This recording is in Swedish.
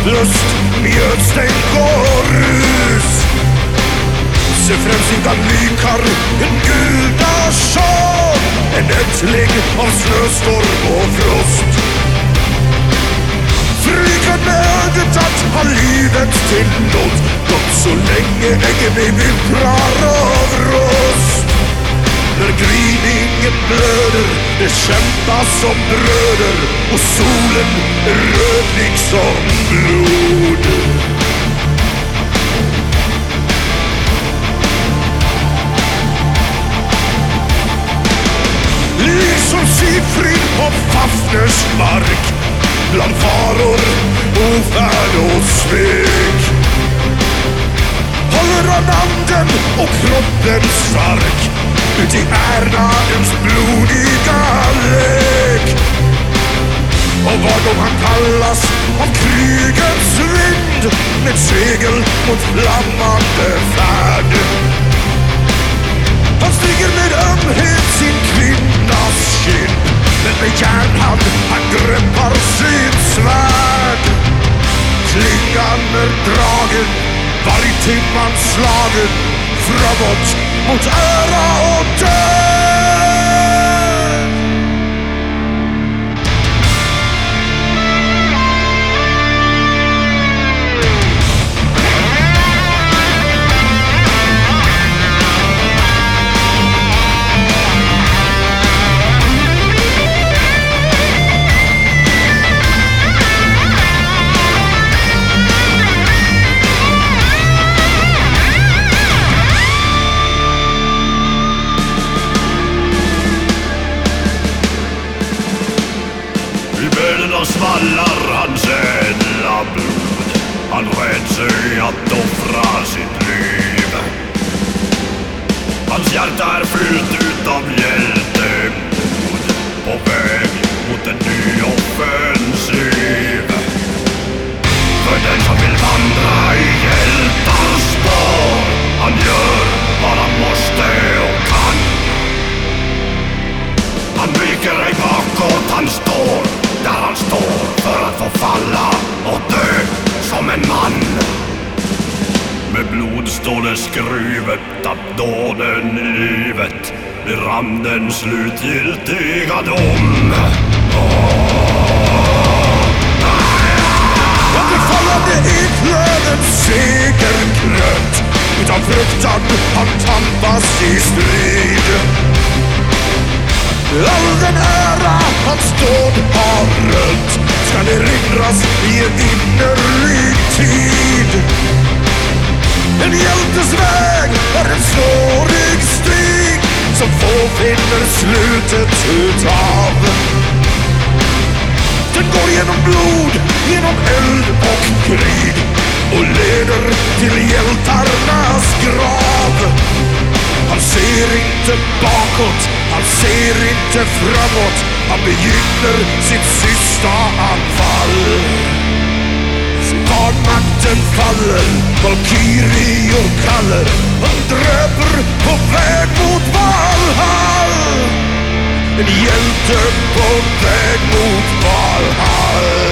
lust, mjödstänk och rus. Se främst utan likar en gudasjal, en ättling av snöstorm och frost. Flygen med ögat att ha livet till nåt, gott så länge äggen vi vimprar av rost. När gryningen blöder, det kämpas som bröder, och solen är rödlig som blod. Liksom Sigfrid på Fafners mark, bland faror, ofärd och svek, håller han anden och kroppen stark ut i Ärnadens blodiga lek. Och vad om han kallas av krigets vind, med segel mot flammande färd. Han stiger med ömhet sin kvinnas kind, men med järnhand han greppar sitt svärd. Klingan är dragen, vargtimman slagen, framåt mot ära och död. Svallar hans ädla blod, han rädd sig att offra sitt liv. Hans hjärta är fyllt utav hjältemod, på väg mot en ny offensiv. För den som vill vandra i hjältars spår, han gör vad han måste och kan. Han viker ej bakåt, han står där han står för att få falla och dö som en man. Med blod står det skrivet att dåden i livet blir randens slutgiltiga dom. Det fallande eklöven segerkrönt, utan fruktan han tampas i strid. All den ära hans dåd har rönt skall erinras i en vinnerlig tid. En hjältes väg är en snårig stig som få finner slutet utav. Den går genom blod, genom eld och krig och leder till hjältarnas grav. Han ser inte bakåt, han ser inte framåt, han begynner sitt sista anfall. Spanmakten faller, valkyrior kaller, han dräper på väg mot Valhall. En hjälte på väg mot Valhall.